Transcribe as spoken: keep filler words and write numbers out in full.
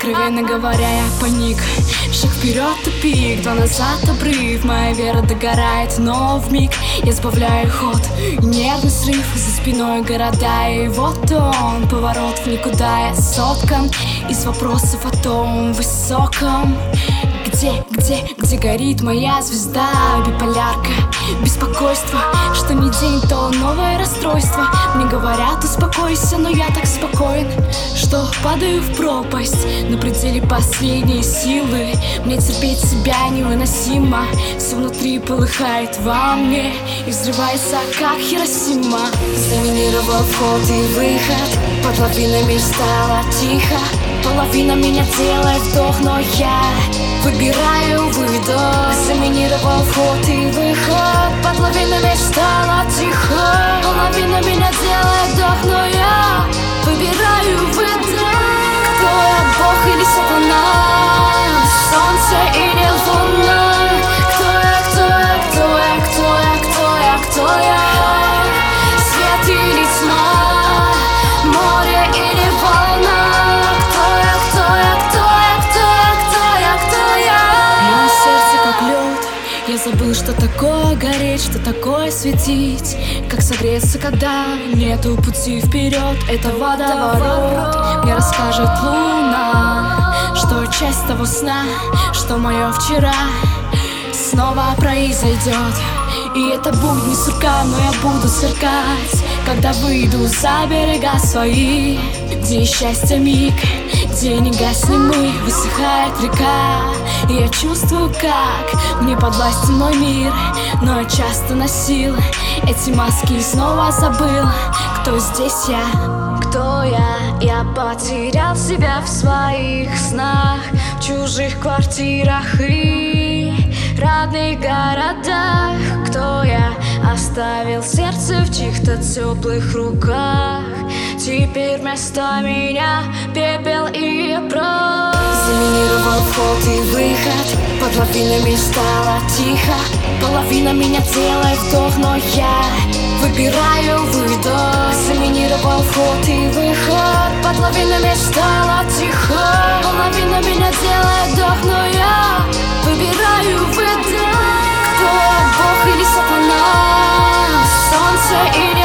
Откровенно говоря, я паник. Шаг вперед, тупик, два назад обрыв. Моя вера догорает, но вмиг я сбавляю ход. Нервный срыв, за спиной города. И вот он, поворот в никуда. Я соткан из вопросов о том высоком. Где, где, где горит моя звезда? Биполярка, беспокойство. Что не день, то новое расстройство. Мне говорят, успокойся, но я так спокоен, что падаю в пропасть на пределе последней силы. Мне терпеть себя невыносимо. Все внутри полыхает во мне и взрывается, как Хиросима. Заминировал вход и выход, под лавинами стало тихо. Половина меня делает вдох, но я выбираю выдох. Заминировал вход и выход, под лавинами стало тихо. Половина меня делает вдох, но я выбираю выдох. Кто я, Бог или сатана? Солнце или луна? Кто я, кто я, кто я, кто я, кто я, кто я? Свет или тьма? Море или волна? Кто я, кто я, кто я, кто я, кто я, кто я? Мое сердце как лед. Я забыл, что такое гореть, что такое светить. Как согреться, когда нету пути вперед. Это водоворот. Мне расскажет луна, что часть того сна, что мое вчера снова произойдет. И это будет не сурка, но я буду сверкать, когда выйду за берега свои, где счастье миг, где не гаснем мы, высыхает река. И я чувствую, как мне подвластен мой мир, но я часто носил эти маски и снова забыл, кто здесь я. Кто я? Я потерял себя в своих снах, в чужих квартирах и родных городах. Кто я? Оставил сердце в чьих-то теплых руках. Теперь вместо меня пепел и прах. Заминировал вход и выход, под лавинами стало тихо. Половина меня делает вдох, но я выбираю выдох. Заминировал вход и выход, под лавинами стало тихо. Половина меня делает вдох, но я выбираю выдох. Кто я, Бог или сатана? Солнце или